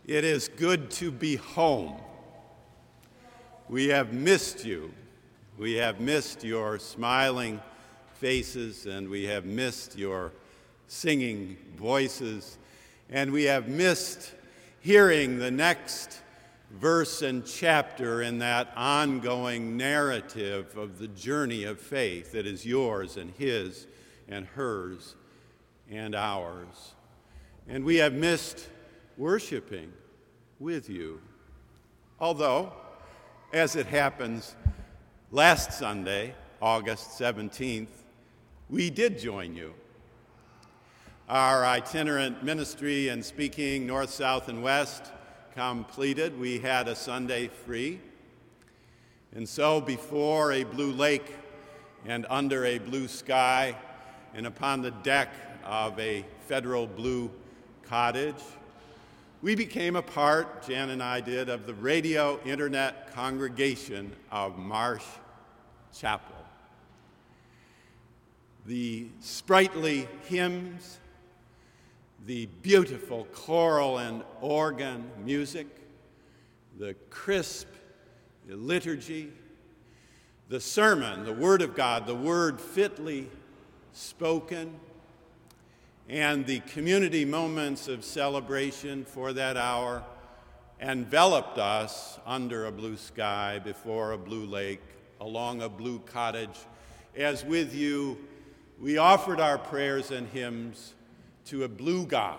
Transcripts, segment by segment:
It is good to be home. We have missed you. We have missed your smiling faces, and we have missed your singing voices, and we have missed hearing the next verse and chapter in that ongoing narrative of the journey of faith that is yours and his and hers and ours. And we have missed worshiping with you. Although, as it happens, last Sunday, August 17th, we did join you. Our itinerant ministry and speaking north, south, and west completed. We had a Sunday free. And so before a blue lake and under a blue sky and upon the deck of a federal blue cottage, we became a part, Jan and I did, of the radio internet congregation of Marsh Chapel. The sprightly hymns, the beautiful choral and organ music, the crisp liturgy, the sermon, the Word of God, the Word fitly spoken, and the community moments of celebration for that hour enveloped us under a blue sky, before a blue lake, along a blue cottage, as with you we offered our prayers and hymns to a blue God.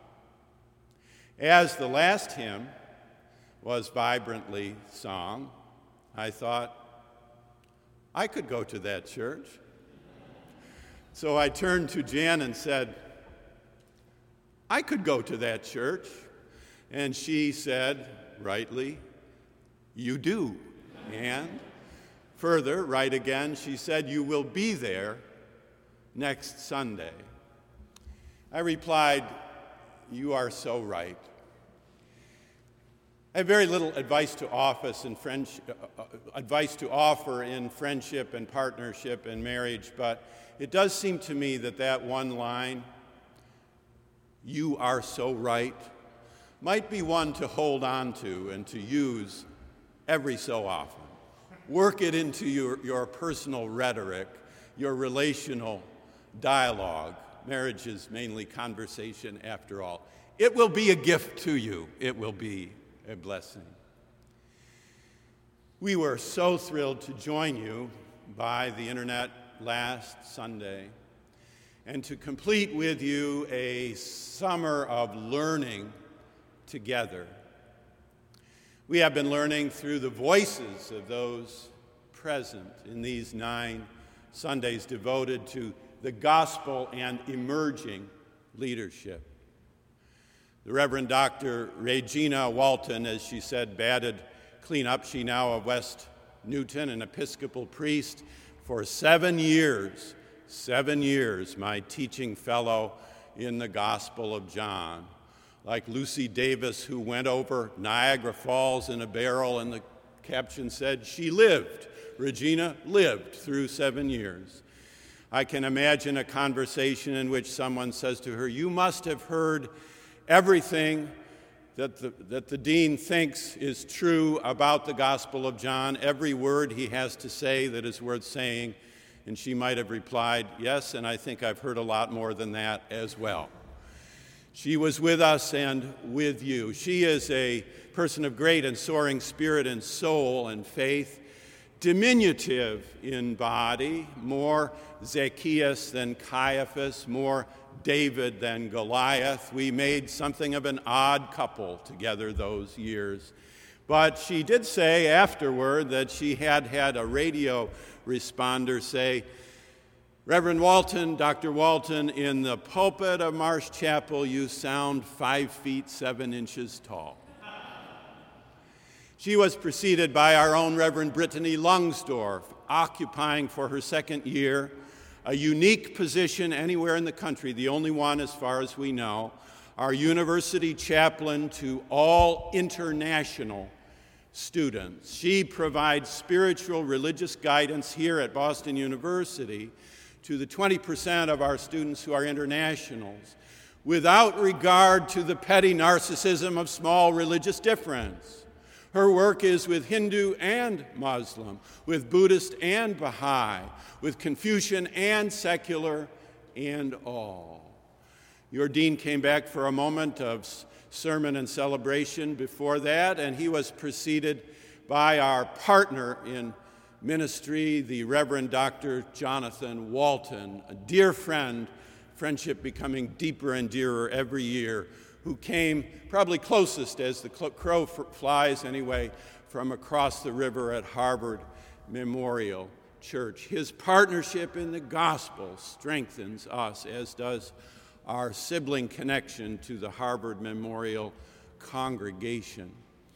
As the last hymn was vibrantly sung, I thought, I could go to that church. So I turned to Jan and said, I could go to that church. And she said, rightly, you do. And further, right again, she said, you will be there next Sunday. I replied, you are so right. I have very little advice to offer in friendship and partnership and marriage, but it does seem to me that one line, you are so right, might be one to hold on to and to use every so often. Work it into your personal rhetoric, your relational dialogue. Marriage is mainly conversation after all. It will be a gift to you. It will be a blessing. We were so thrilled to join you by the internet last Sunday and to complete with you a summer of learning together. We have been learning through the voices of those present in these 9 Sundays devoted to the gospel and emerging leadership. The Reverend Dr. Regina Walton, as she said, batted cleanup. She now of West Newton, an Episcopal priest for 7 years, my teaching fellow in the Gospel of John. Like Lucy Davis, who went over Niagara Falls in a barrel, and the caption said, she lived. Regina lived through 7 years. I can imagine a conversation in which someone says to her, you must have heard everything that the dean thinks is true about the Gospel of John, every word he has to say that is worth saying. And she might have replied, yes, and I think I've heard a lot more than that as well. She was with us and with you. She is a person of great and soaring spirit and soul and faith, diminutive in body, more Zacchaeus than Caiaphas, more David than Goliath. We made something of an odd couple together those years. But she did say afterward that she had a radio responder say, Reverend Walton, Dr. Walton, in the pulpit of Marsh Chapel, you sound 5 feet 7 inches tall. She was preceded by our own Reverend Brittany Lungsdorf, occupying for her 2nd year a unique position anywhere in the country, the only one as far as we know, our university chaplain to all international students. She provides spiritual religious guidance here at Boston University to the 20% of our students who are internationals. without regard to the petty narcissism of small religious difference. Her work is with Hindu and Muslim, with Buddhist and Baha'i, with Confucian and secular, and all. Your dean came back for a moment of sermon and celebration before that, and he was preceded by our partner in ministry, the Reverend Dr. Jonathan Walton, a dear friend, friendship becoming deeper and dearer every year, who came probably closest as the crow flies anyway from across the river at Harvard Memorial Church. His partnership in the gospel strengthens us, as does our sibling connection to the Harvard Memorial congregation.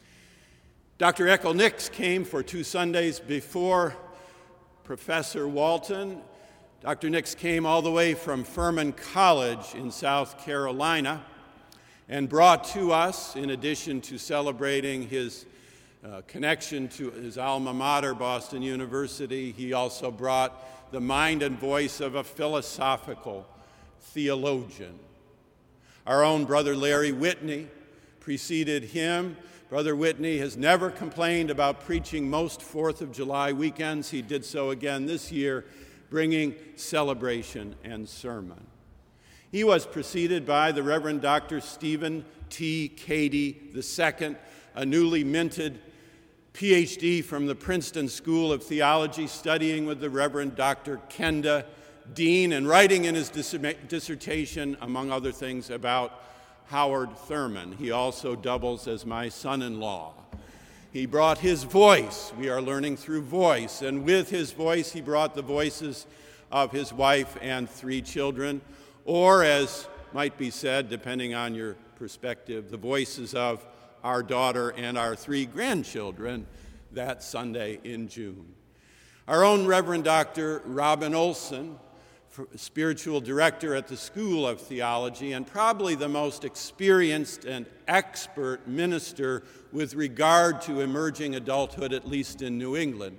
Dr. Eckel Nix came for 2 Sundays before Professor Walton. Dr. Nix came all the way from Furman College in South Carolina and brought to us, in addition to celebrating his connection to his alma mater, Boston University, he also brought the mind and voice of a philosophical theologian. Our own Brother Larry Whitney preceded him. Brother Whitney has never complained about preaching most 4th of July weekends. He did so again this year, bringing celebration and sermon. He was preceded by the Reverend Dr. Stephen T. Cady II, a newly minted PhD from the Princeton School of Theology, studying with the Reverend Dr. Kenda Dean and writing in his dissertation, among other things, about Howard Thurman. He also doubles as my son-in-law. He brought his voice. We are learning through voice. And with his voice, he brought the voices of his wife and 3 children, or as might be said, depending on your perspective, the voices of our daughter and our 3 grandchildren that Sunday in June. Our own Reverend Dr. Robin Olson, spiritual director at the School of Theology, and probably the most experienced and expert minister with regard to emerging adulthood, at least in New England,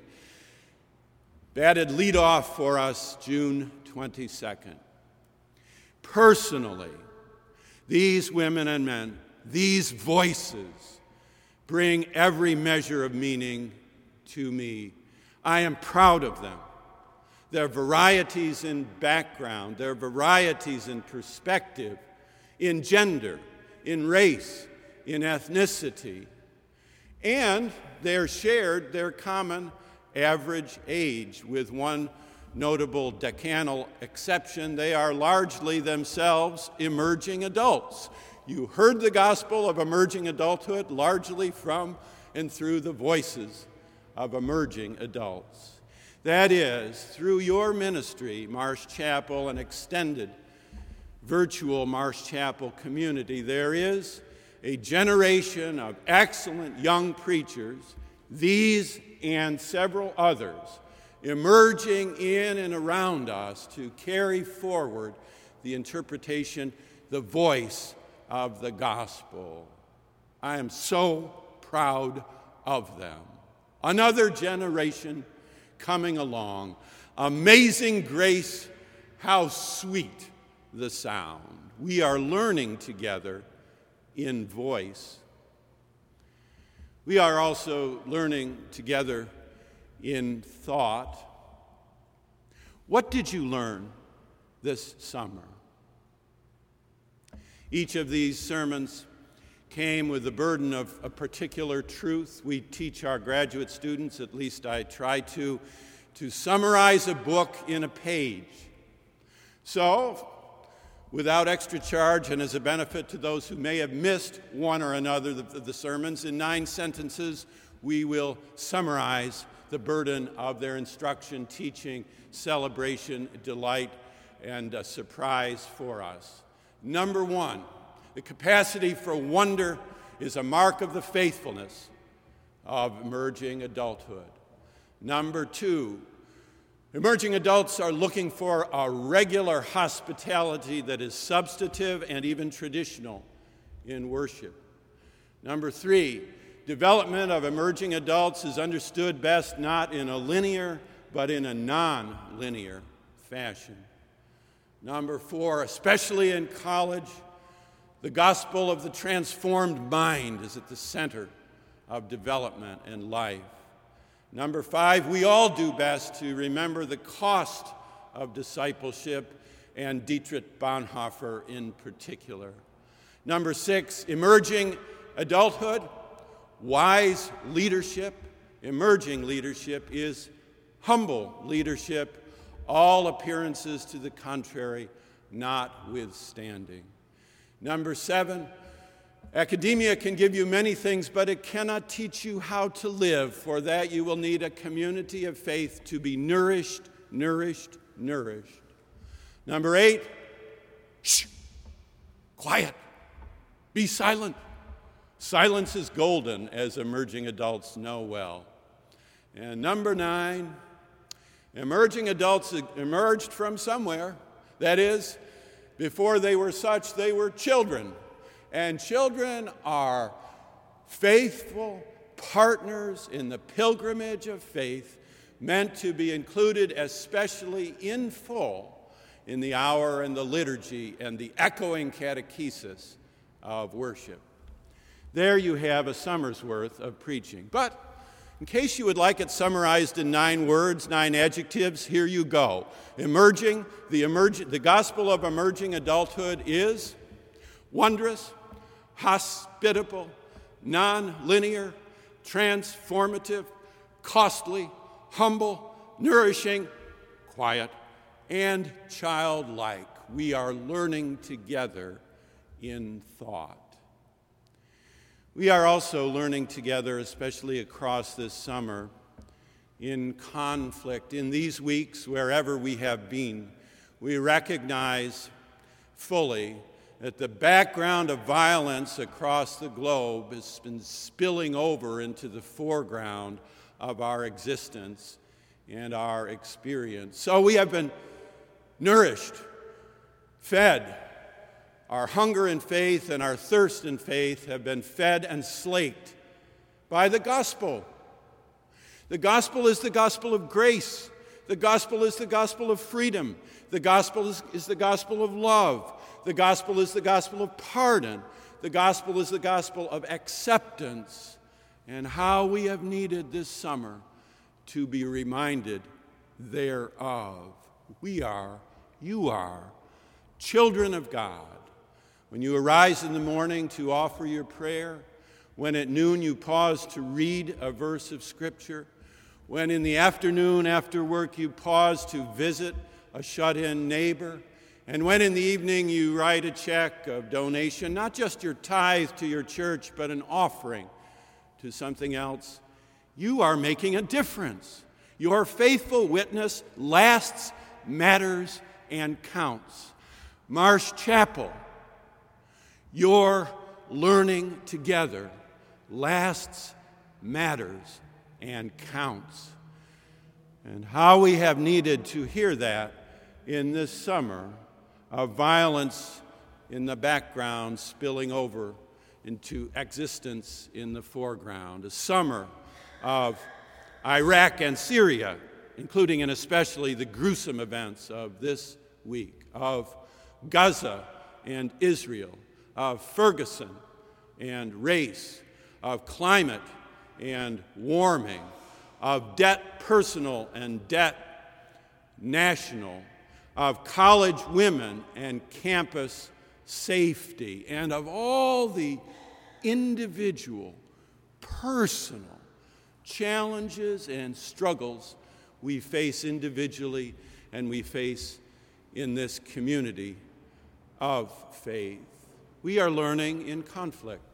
batted leadoff for us June 22nd. Personally, these women and men, these voices, bring every measure of meaning to me. I am proud of them. Their varieties in background, their varieties in perspective, in gender, in race, in ethnicity, and their common average age, with one notable decanal exception. They are largely themselves emerging adults. You heard the gospel of emerging adulthood largely from and through the voices of emerging adults. That is, through your ministry, Marsh Chapel, and extended virtual Marsh Chapel community, there is a generation of excellent young preachers, these and several others, emerging in and around us to carry forward the interpretation, the voice of the gospel. I am so proud of them. Another generation coming along. Amazing grace, how sweet the sound. We are learning together in voice. We are also learning together in thought. What did you learn this summer? Each of these sermons came with the burden of a particular truth. We teach our graduate students, at least I try to summarize a book in a page. So, without extra charge and as a benefit to those who may have missed one or another of the sermons, in 9 sentences, we will summarize the burden of their instruction, teaching, celebration, delight, and surprise for us. Number 1, the capacity for wonder is a mark of the faithfulness of emerging adulthood. Number 2, emerging adults are looking for a regular hospitality that is substantive and even traditional in worship. Number 3, development of emerging adults is understood best not in a linear, but in a non-linear fashion. Number 4, especially in college, The gospel of the transformed mind is at the center of development and life. Number 5, we all do best to remember the cost of discipleship, and Dietrich Bonhoeffer in particular. Number 6, emerging adulthood, wise leadership. Emerging leadership is humble leadership, all appearances to the contrary notwithstanding. Number 7, academia can give you many things, but it cannot teach you how to live. For that, you will need a community of faith to be nourished. Number 8, shh, quiet, be silent. Silence is golden, as emerging adults know well. And number 9, emerging adults emerged from somewhere. That is, before they were such, they were children. And children are faithful partners in the pilgrimage of faith, meant to be included especially in full in the hour and the liturgy and the echoing catechesis of worship. There you have a summer's worth of preaching. But in case you would like it summarized in 9 words, 9 adjectives, here you go. The gospel of emerging adulthood is wondrous, hospitable, non-linear, transformative, costly, humble, nourishing, quiet, and childlike. We are learning together in thought. We are also learning together, especially across this summer, in conflict. In these weeks, wherever we have been, we recognize fully that the background of violence across the globe has been spilling over into the foreground of our existence and our experience. So we have been nourished, fed. Our hunger in faith and our thirst in faith have been fed and slaked by the gospel. The gospel is the gospel of grace. The gospel is the gospel of freedom. The gospel is the gospel of love. The gospel is the gospel of pardon. The gospel is the gospel of acceptance. And how we have needed this summer to be reminded thereof. You are children of God. When you arise in the morning to offer your prayer, when at noon you pause to read a verse of Scripture, when in the afternoon after work you pause to visit a shut-in neighbor, and when in the evening you write a check of donation, not just your tithe to your church, but an offering to something else, you are making a difference. Your faithful witness lasts, matters, and counts. Marsh Chapel, your learning together lasts, matters, and counts. And how we have needed to hear that in this summer of violence in the background spilling over into existence in the foreground. A summer of Iraq and Syria, including and especially the gruesome events of this week, of Gaza and Israel, of Ferguson and race, of climate and warming, of debt personal and debt national, of college women and campus safety, and of all the individual, personal challenges and struggles we face individually and we face in this community of faith. We are learning in conflict.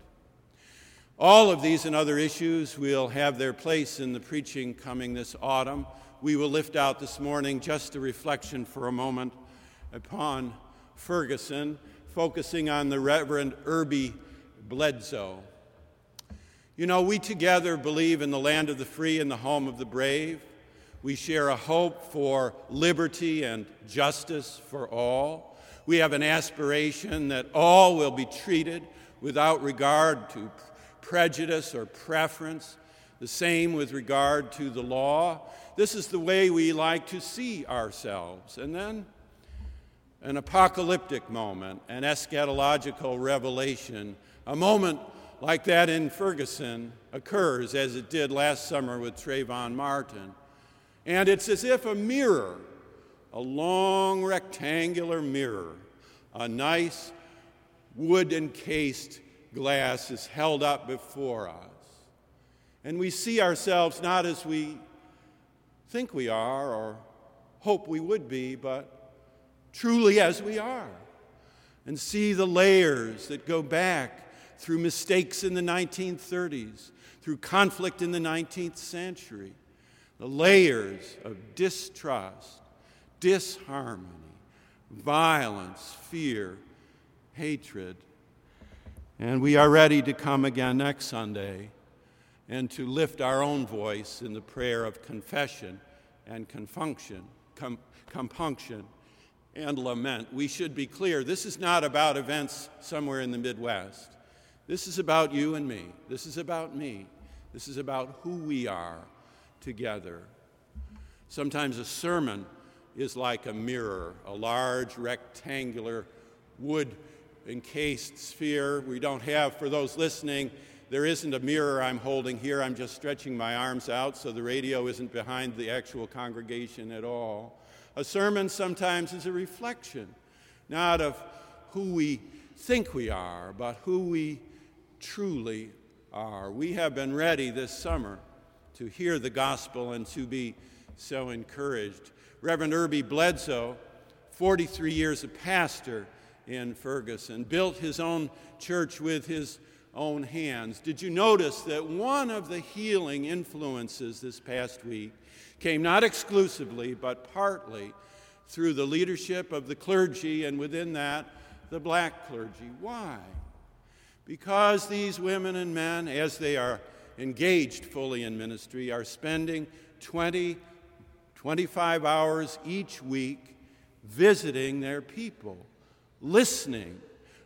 All of these and other issues will have their place in the preaching coming this autumn. We will lift out this morning just a reflection for a moment upon Ferguson, focusing on the Reverend Irby Bledsoe. You know, we together believe in the land of the free and the home of the brave. We share a hope for liberty and justice for all. We have an aspiration that all will be treated without regard to prejudice or preference, the same with regard to the law. This is the way we like to see ourselves. And then an apocalyptic moment, an eschatological revelation, a moment like that in Ferguson occurs as it did last summer with Trayvon Martin. And it's as if a mirror, a long rectangular mirror, a nice wood-encased glass is held up before us. And we see ourselves not as we think we are or hope we would be, but truly as we are, and see the layers that go back through mistakes in the 1930s, through conflict in the 19th century, the layers of distrust, disharmony, violence, fear, hatred. And we are ready to come again next Sunday and to lift our own voice in the prayer of confession and compunction and lament. We should be clear, this is not about events somewhere in the Midwest. This is about you and me. This is about me. This is about who we are together. Sometimes a sermon is like a mirror, a large rectangular wood-encased sphere. We don't have, for those listening, there isn't a mirror I'm holding here. I'm just stretching my arms out so the radio isn't behind the actual congregation at all. A sermon sometimes is a reflection, not of who we think we are, but who we truly are. We have been ready this summer to hear the gospel and to be so encouraged. Reverend Irby Bledsoe, 43 years a pastor in Ferguson, built his own church with his own hands. Did you notice that one of the healing influences this past week came not exclusively, but partly through the leadership of the clergy, and within that, the black clergy? Why? Because these women and men, as they are engaged fully in ministry, are spending 25 hours each week visiting their people, listening,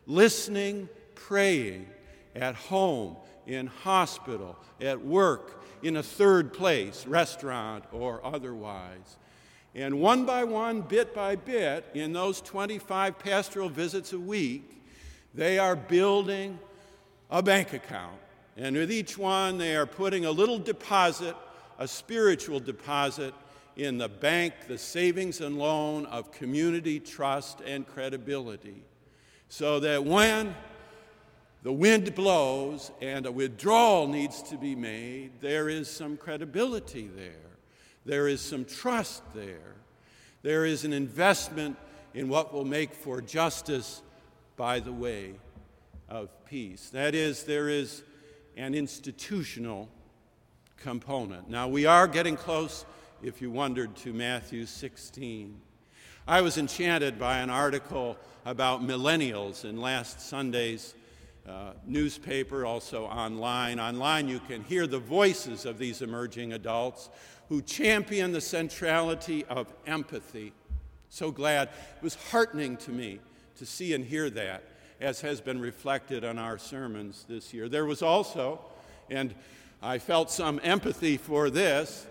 praying, at home, in hospital, at work, in a third place, restaurant or otherwise. And one by one, bit by bit, in those 25 pastoral visits a week, they are building a bank account. And with each one, they are putting a little deposit, a spiritual deposit, in the bank, the savings and loan of community trust and credibility, so that when the wind blows and a withdrawal needs to be made, there is some credibility there. There is some trust there. There is an investment in what will make for justice by the way of peace. That is, there is an institutional component. Now, we are getting close, if you wondered, to Matthew 16. I was enchanted by an article about millennials in last Sunday's newspaper, also online. Online you can hear the voices of these emerging adults who champion the centrality of empathy. So glad. It was heartening to me to see and hear that, as has been reflected on our sermons this year. There was also, and I felt some empathy for this,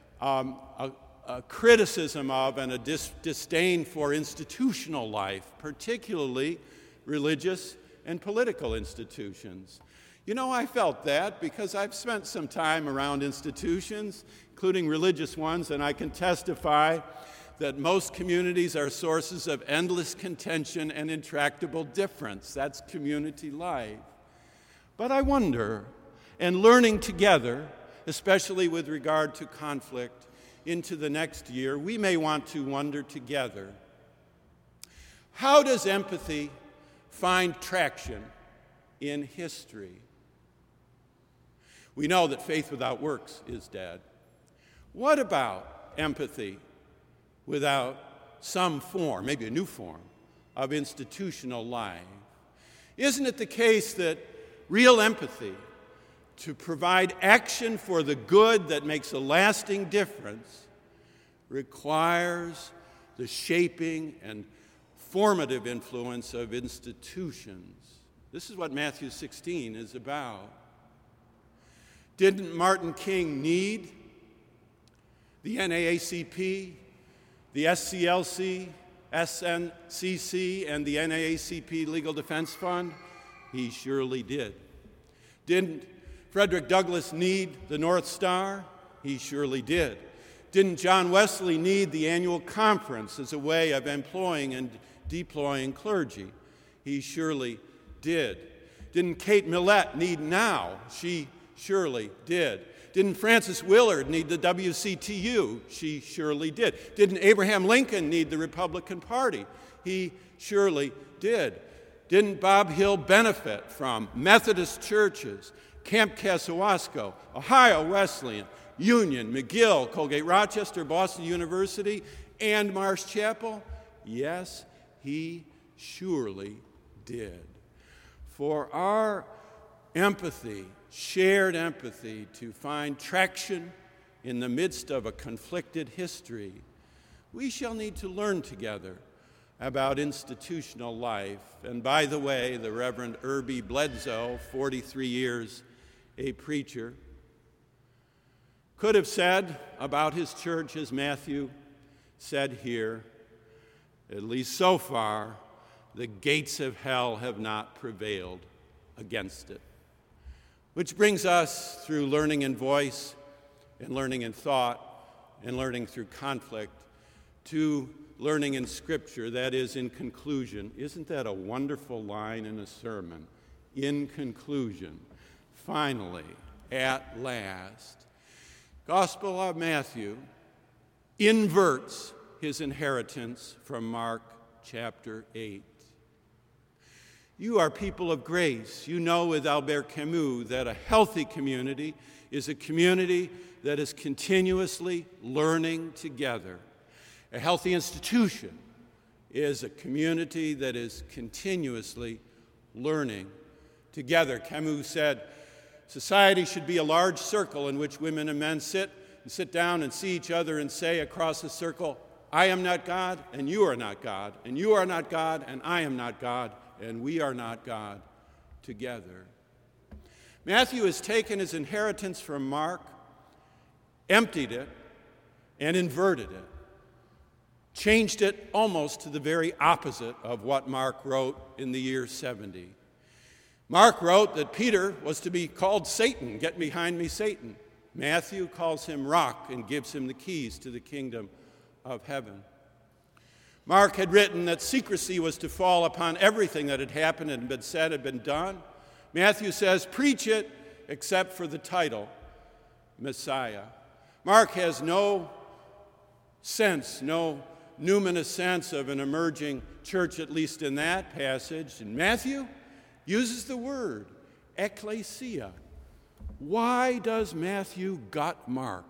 a criticism of and a disdain for institutional life, particularly religious and political institutions. You know, I felt that because I've spent some time around institutions, including religious ones, and I can testify that most communities are sources of endless contention and intractable difference. That's community life. But I wonder, and learning together, especially with regard to conflict into the next year, we may want to wonder together, how does empathy find traction in history? We know that faith without works is dead. What about empathy without some form, maybe a new form, of institutional life? Isn't it the case that real empathy, to provide action for the good that makes a lasting difference, requires the shaping and formative influence of institutions? This is what Matthew 16 is about. Didn't Martin King need the NAACP, the SCLC, SNCC and the NAACP Legal Defense Fund? He surely did. Didn't Frederick Douglass need the North Star? He surely did. Didn't John Wesley need the annual conference as a way of employing and deploying clergy? He surely did. Didn't Kate Millett need NOW? She surely did. Didn't Frances Willard need the WCTU? She surely did. Didn't Abraham Lincoln need the Republican Party? He surely did. Didn't Bob Hill benefit from Methodist churches, Camp Casawasco, Ohio Wesleyan, Union, McGill, Colgate-Rochester, Boston University, and Marsh Chapel? Yes, he surely did. For our empathy, shared empathy, to find traction in the midst of a conflicted history, we shall need to learn together about institutional life. And by the way, the Reverend Irby Bledsoe, 43 years a preacher, could have said about his church, as Matthew said here, at least so far, the gates of hell have not prevailed against it. Which brings us, through learning in voice and learning in thought and learning through conflict, to learning in Scripture, that is, in conclusion. Isn't that a wonderful line in a sermon? In conclusion, finally, at last, Gospel of Matthew inverts his inheritance from Mark chapter 8. You are people of grace. You know with Albert Camus that a healthy community is a community that is continuously learning together. A healthy institution is a community that is continuously learning together. Camus said, society should be a large circle in which women and men sit down and see each other and say across the circle, I am not God, and you are not God, and you are not God, and I am not God, and we are not God together. Matthew has taken his inheritance from Mark, emptied it, and inverted it. Changed it almost to the very opposite of what Mark wrote in the year 70. Mark wrote that Peter was to be called Satan, get behind me, Satan. Matthew calls him Rock and gives him the keys to the kingdom of heaven. Mark had written that secrecy was to fall upon everything that had happened and been said and been done. Matthew says, preach it except for the title, Messiah. Mark has no sense, no numinous sense of an emerging church, at least in that passage. And Matthew uses the word ecclesia. Why does Matthew gut Mark?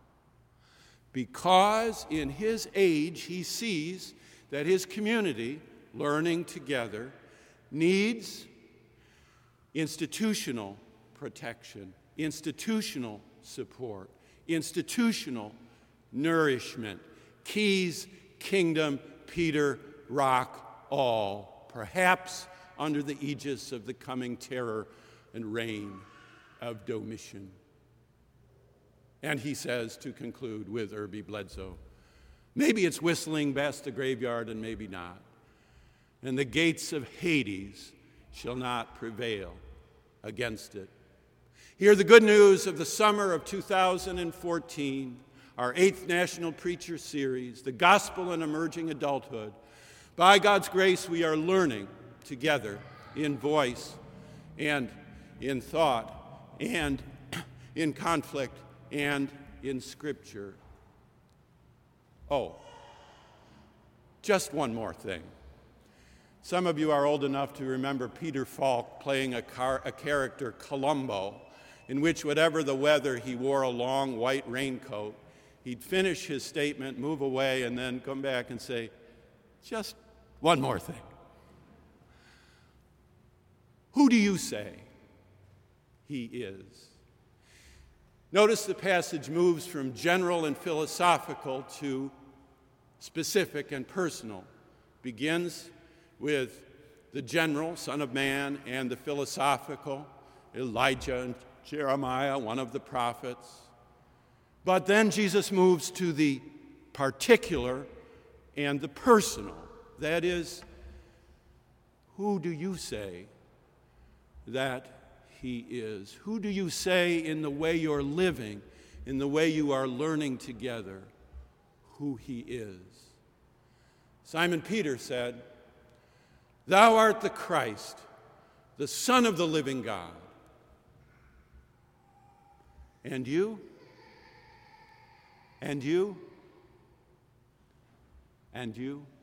Because in his age he sees that his community, learning together, needs institutional protection, institutional support, institutional nourishment. Keys, kingdom, Peter, Rock, all, perhaps under the aegis of the coming terror and reign of Domitian. And he says, to conclude with Irby Bledsoe, maybe it's whistling past the graveyard and maybe not. And the gates of Hades shall not prevail against it. Hear the good news of the summer of 2014, our 8th National Preacher Series, the Gospel in Emerging Adulthood. By God's grace, we are learning together in voice and in thought and in conflict and in Scripture. Oh, just one more thing. Some of you are old enough to remember Peter Falk playing a character, Columbo, in which whatever the weather, he wore a long white raincoat. He'd finish his statement, move away, and then come back and say, just one more thing. Who do you say he is? Notice the passage moves from general and philosophical to specific and personal. Begins with the general, Son of Man, and the philosophical, Elijah and Jeremiah, one of the prophets. But then Jesus moves to the particular and the personal. That is, who do you say that he is? Who do you say in the way you're living, in the way you are learning together, who he is? Simon Peter said, "Thou art the Christ, the Son of the living God." And you? And you? And you?